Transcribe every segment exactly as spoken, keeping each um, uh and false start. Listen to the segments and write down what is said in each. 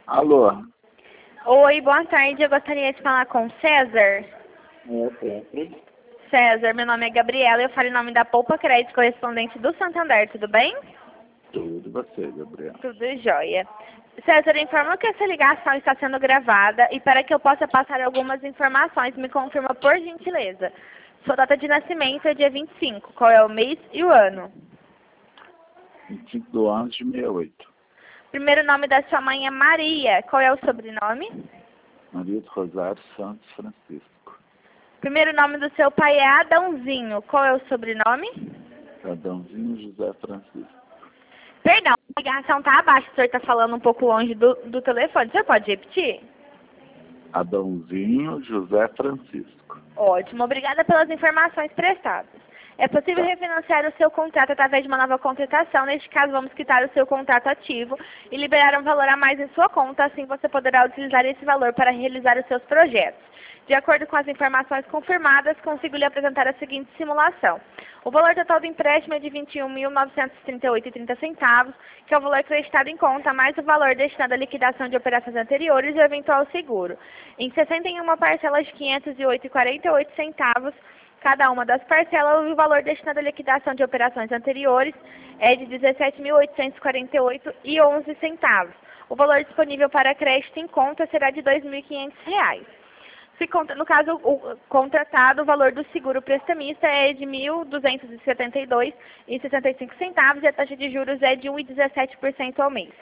Alô? Oi, boa tarde. Eu gostaria de falar com César. É sempre. César, meu nome é Gabriela. Eu falo em nome da Poupa Crédito, correspondente do Santander. Tudo bem? Tudo você, Gabriel. Tudo jóia. César, informa que essa ligação está sendo gravada e para que eu possa passar algumas informações, me confirma por gentileza. Sua data de nascimento é dia vinte e cinco. Qual é o mês e o ano? vinte e cinco do ano de sessenta e oito. Primeiro nome da sua mãe é Maria. Qual é o sobrenome? Maria do Rosário Santos Francisco. Primeiro nome do seu pai é Adãozinho. Qual é o sobrenome? Adãozinho José Francisco. Perdão, a ligação está abaixo. O senhor está falando um pouco longe do, do telefone. O senhor pode repetir? Adãozinho José Francisco. Ótimo. Obrigada pelas informações prestadas. É possível refinanciar o seu contrato através de uma nova contratação. Neste caso, vamos quitar o seu contrato ativo e liberar um valor a mais em sua conta. Assim, você poderá utilizar esse valor para realizar os seus projetos. De acordo com as informações confirmadas, consigo lhe apresentar a seguinte simulação. O valor total do empréstimo é de vinte e um mil novecentos e trinta e oito reais e trinta centavos, que é o valor acreditado em conta, mais o valor destinado à liquidação de operações anteriores e o eventual seguro. Em sessenta e uma parcelas de quinhentos e oito reais e quarenta e oito centavos, cada uma das parcelas, o valor destinado à liquidação de operações anteriores é de dezessete mil oitocentos e quarenta e oito reais e onze centavos. O valor disponível para crédito em conta será de dois mil e quinhentos reais. Se, no caso, o contratado, o valor do seguro prestamista é de mil duzentos e setenta e dois reais e sessenta e cinco centavos e a taxa de juros é de um vírgula dezessete por cento ao mês.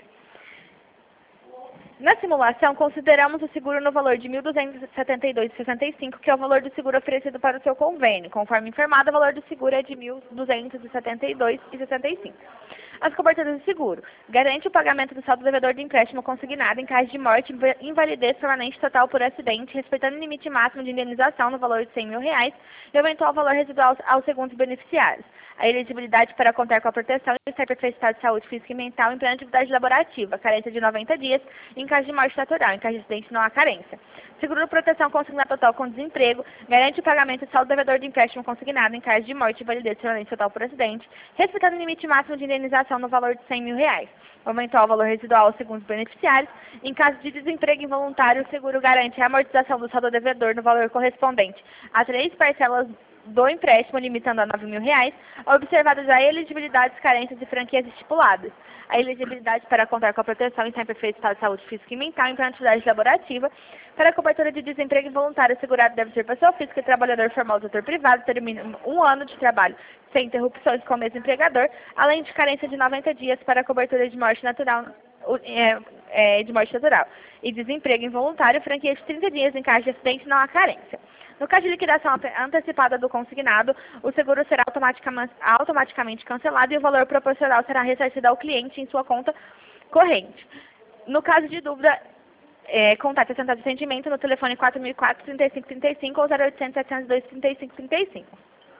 Na simulação, consideramos o seguro no valor de mil duzentos e setenta e dois reais e sessenta e cinco centavos, que é o valor do seguro oferecido para o seu convênio. Conforme informado, o valor do seguro é de mil duzentos e setenta e dois reais e sessenta e cinco centavos. As coberturas do seguro. Garante o pagamento do saldo devedor do empréstimo consignado em caso de morte, invalidez permanente total por acidente, respeitando o limite máximo de indenização no valor de cem mil reais e o eventual valor residual aos segundos beneficiários. A elegibilidade para contar com a proteção e estar perfeito estado de saúde física e mental em plena atividade laborativa. Carência de noventa dias em caso de morte natural. Em caso de acidente, não há carência. Seguro de proteção consignado total com desemprego. Garante o pagamento do saldo devedor do empréstimo consignado em caso de morte, invalidez permanente total por acidente, respeitando o limite máximo de indenização no valor de cem mil reais. O eventual valor residual aos segundos beneficiários. Em caso de desemprego involuntário, o seguro garante a amortização do saldo devedor no valor correspondente a três parcelas do empréstimo, limitando a nove mil reais, observadas a elegibilidades, carências e franquias estipuladas. A elegibilidade para contar com a proteção e estar em perfeito estado de saúde física e mental em plena atividade laborativa. Para a cobertura de desemprego involuntário, o segurado deve ser pessoa física e trabalhador formal do setor privado, ter mínimo um ano de trabalho sem interrupções com o mesmo empregador, além de carência de noventa dias para a cobertura de morte natural, é, é, de morte natural. E desemprego involuntário, franquia de trinta dias em caso de acidente, não há carência. No caso de liquidação antecipada do consignado, o seguro será automaticamente cancelado e o valor proporcional será ressarcido ao cliente em sua conta corrente. No caso de dúvida, é, contate a central de atendimento no telefone quatro mil e quatro, trinta e cinco trinta e cinco ou zero oitocentos, setecentos e dois, trinta e cinco trinta e cinco.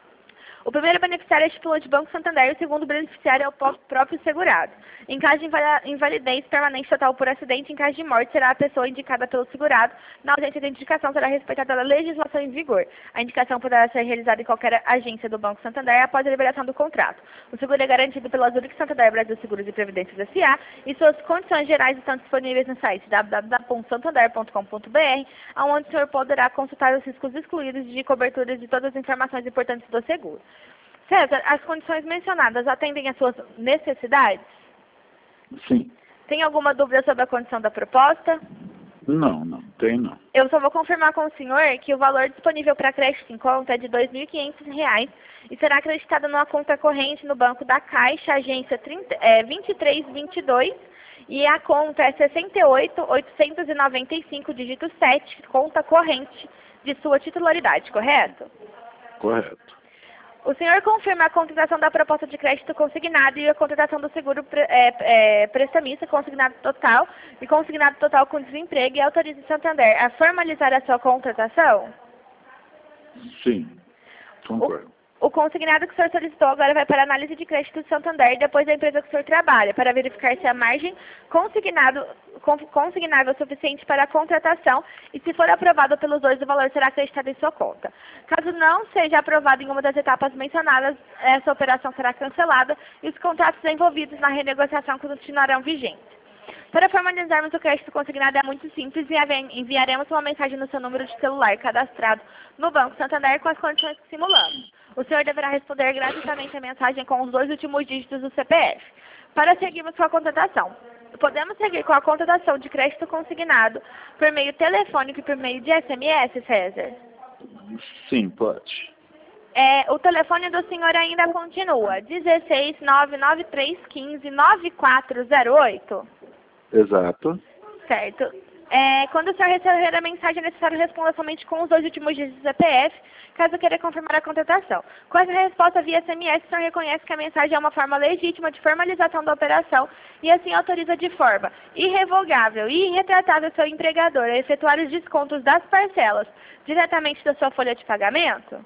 O primeiro beneficiário é estipulante Banco Santander e o segundo beneficiário é o próprio segurado. Em caso de invalidez permanente total por acidente, em caso de morte, será a pessoa indicada pelo segurado. Na ausência de indicação, será respeitada a legislação em vigor. A indicação poderá ser realizada em qualquer agência do Banco Santander após a liberação do contrato. O seguro é garantido pela Zurich Santander Brasil Seguros e Previdências S A e suas condições gerais estão disponíveis no site w w w ponto santander ponto com ponto b r, onde o senhor poderá consultar os riscos excluídos de coberturas de todas as informações importantes do seguro. César, as condições mencionadas atendem às suas necessidades? Sim. Tem alguma dúvida sobre a condição da proposta? Não, não tem não. Eu só vou confirmar com o senhor que o valor disponível para crédito em conta é de dois mil e quinhentos reais e será acreditado numa conta corrente no Banco da Caixa, agência trinta, é, vinte e três vinte e dois, e a conta é sessenta e oito, oitocentos e noventa e cinco, dígito sete, conta corrente de sua titularidade, correto? Correto. O senhor confirma a contratação da proposta de crédito consignado e a contratação do seguro é, é, prestamista consignado total e consignado total com desemprego e autoriza o Santander a formalizar a sua contratação? Sim, concordo. O, o consignado que o senhor solicitou agora vai para a análise de crédito do Santander depois da empresa que o senhor trabalha, para verificar se a margem consignado, consignável é suficiente para a contratação e, se for aprovado pelos dois, o valor será acreditado em sua conta. Caso não seja aprovado em uma das etapas mencionadas, essa operação será cancelada e os contratos envolvidos na renegociação continuarão vigentes. Para formalizarmos o crédito consignado é muito simples e envi- enviaremos uma mensagem no seu número de celular cadastrado no Banco Santander com as condições que simulamos. O senhor deverá responder gratuitamente a mensagem com os dois últimos dígitos do C P F. Para seguirmos com a contratação, podemos seguir com a contratação de crédito consignado por meio telefônico e por meio de S M S, César? Sim, pode. É, o telefone do senhor ainda continua, dezesseis, nove nove três um cinco, nove quatro zero oito? Exato. Certo. É, quando o senhor receber a mensagem, é necessário responder somente com os dois últimos dígitos do C P F, caso queira confirmar a contratação. Com essa resposta via S M S, o senhor reconhece que a mensagem é uma forma legítima de formalização da operação e assim autoriza de forma irrevogável e irretratável seu empregador a efetuar os descontos das parcelas diretamente da sua folha de pagamento?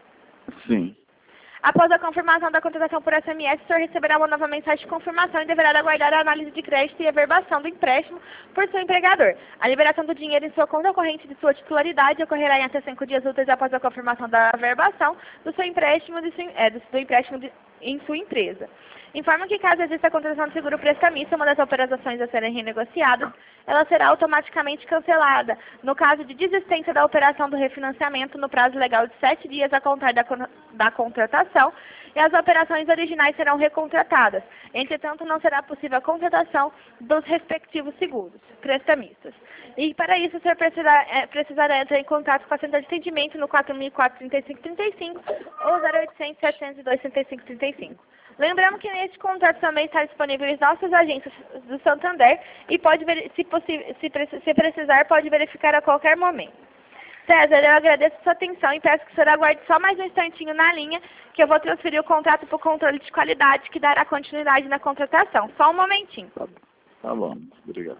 Sim. Após a confirmação da contratação por S M S, o senhor receberá uma nova mensagem de confirmação e deverá aguardar a análise de crédito e averbação do empréstimo por seu empregador. A liberação do dinheiro em sua conta corrente de sua titularidade ocorrerá em até cinco dias úteis após a confirmação da averbação do seu empréstimo, de sua, é, do, do empréstimo de, em sua empresa. Informa que caso exista a contratação de seguro prestamista, uma das operações a serem renegociadas, ela será automaticamente cancelada, no caso de desistência da operação do refinanciamento no prazo legal de sete dias a contar da, da contratação, e as operações originais serão recontratadas. Entretanto, não será possível a contratação dos respectivos seguros prestamistas. E para isso, o senhor precisará, é, precisará entrar em contato com a central de atendimento no quatro mil e quatro, trinta e cinco, trinta e cinco ou zero oitocentos, setecentos e dois, trinta e cinco, trinta e cinco. Lembramos que neste contrato também está disponível em nossas agências do Santander e pode, se, possível, se, se precisar, pode verificar a qualquer momento. César, eu agradeço a sua atenção e peço que o senhor aguarde só mais um instantinho na linha, que eu vou transferir o contrato para o controle de qualidade, que dará continuidade na contratação. Só um momentinho. Tá, tá bom, obrigado.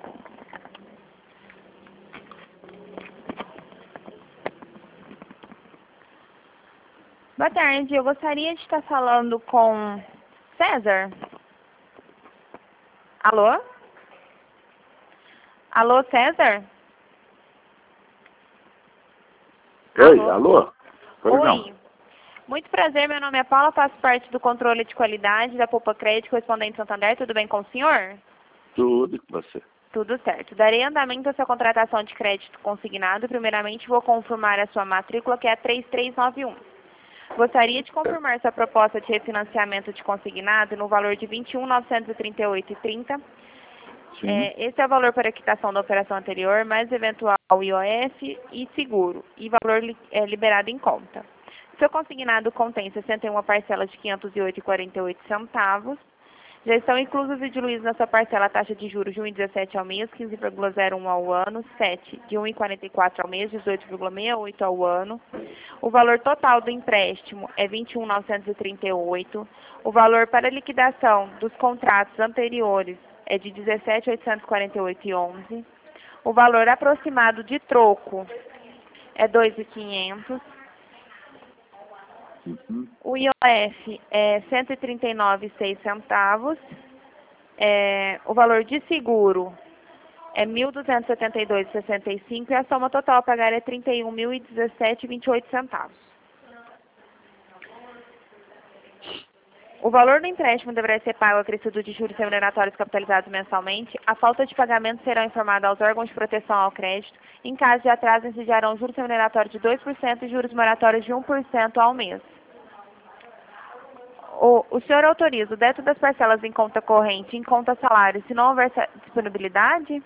Boa tarde, eu gostaria de estar falando com César. Alô? Alô, César? Oi, Alô? alô? Pois Oi. não. Muito prazer, meu nome é Paula, faço parte do controle de qualidade da Poupa Crédito Correspondente Santander. Tudo bem com o senhor? Tudo com você. Tudo certo. Darei andamento à sua contratação de crédito consignado. Primeiramente, vou confirmar a sua matrícula, que é a três três nove um. Gostaria de confirmar sua proposta de refinanciamento de consignado no valor de vinte e um mil novecentos e trinta e oito reais e trinta centavos. Sim. É, esse é o valor para a quitação da operação anterior, mais eventual I O F e seguro, e valor li, é, liberado em conta. Seu consignado contém sessenta e uma parcelas de quinhentos e oito reais e quarenta e oito centavos. Já estão inclusos e diluídos na sua parcela a taxa de juros de um vírgula dezessete ao mês, quinze vírgula zero um ao ano, sete de um vírgula quarenta e quatro ao mês, dezoito vírgula sessenta e oito ao ano. O valor total do empréstimo é vinte e um mil novecentos e trinta e oito. O valor para liquidação dos contratos anteriores é de dezessete mil oitocentos e quarenta e oito reais e onze centavos. O valor aproximado de troco é dois mil e quinhentos reais. Uhum. O I O F é cento e trinta e nove reais e seis centavos. É, o valor de seguro é mil duzentos e setenta e dois reais e sessenta e cinco centavos e a soma total a pagar é trinta e um mil e dezessete reais e vinte e oito centavos. O valor do empréstimo deverá ser pago acrescido de juros remuneratórios capitalizados mensalmente. A falta de pagamento será informada aos órgãos de proteção ao crédito. Em caso de atraso, incidirão juros remuneratórios de dois por cento e juros moratórios de um por cento ao mês. O, o senhor autoriza o débito das parcelas em conta corrente, em conta salário, se não houver disponibilidade?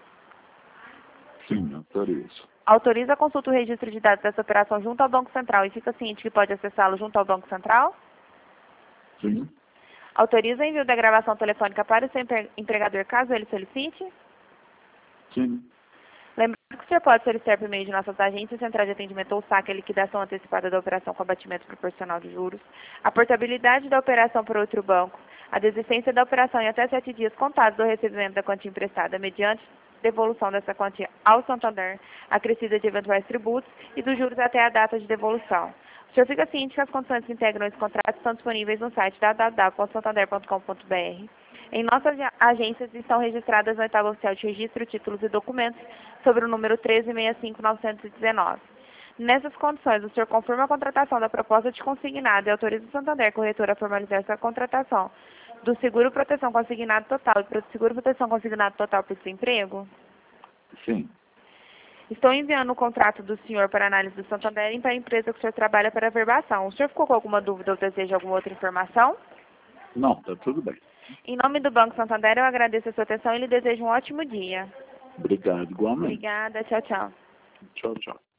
Sim, autorizo. Autoriza a consulta do registro de dados dessa operação junto ao Banco Central e fica ciente que pode acessá-lo junto ao Banco Central? Sim. Autoriza o envio da gravação telefônica para o seu empregador, caso ele solicite? Sim. Lembrando que o senhor pode solicitar por meio de nossas agências, central de atendimento ou saque a liquidação antecipada da operação com abatimento proporcional de juros, a portabilidade da operação para outro banco, a desistência da operação em até sete dias contados do recebimento da quantia emprestada, mediante devolução dessa quantia ao Santander, acrescida de eventuais tributos e dos juros até a data de devolução. O senhor fica ciente que as condições que integram esse contrato estão disponíveis no site w w w ponto santander ponto com ponto b r. Em nossas agências estão registradas na tabela oficial de registro, títulos e documentos sobre o número treze mil sessenta e cinco mil novecentos e dezenove. Nessas condições, o senhor confirma a contratação da proposta de consignado e autoriza o Santander Corretora a formalizar essa contratação do seguro proteção consignado total e pro seguro proteção consignado total por desemprego? Sim. Estou enviando o contrato do senhor para análise do Santander e para a empresa que o senhor trabalha para averbação. O senhor ficou com alguma dúvida ou deseja alguma outra informação? Não, tá tudo bem. Em nome do Banco Santander, eu agradeço a sua atenção e lhe desejo um ótimo dia. Obrigado, igualmente. Obrigada, tchau, tchau. Tchau, tchau.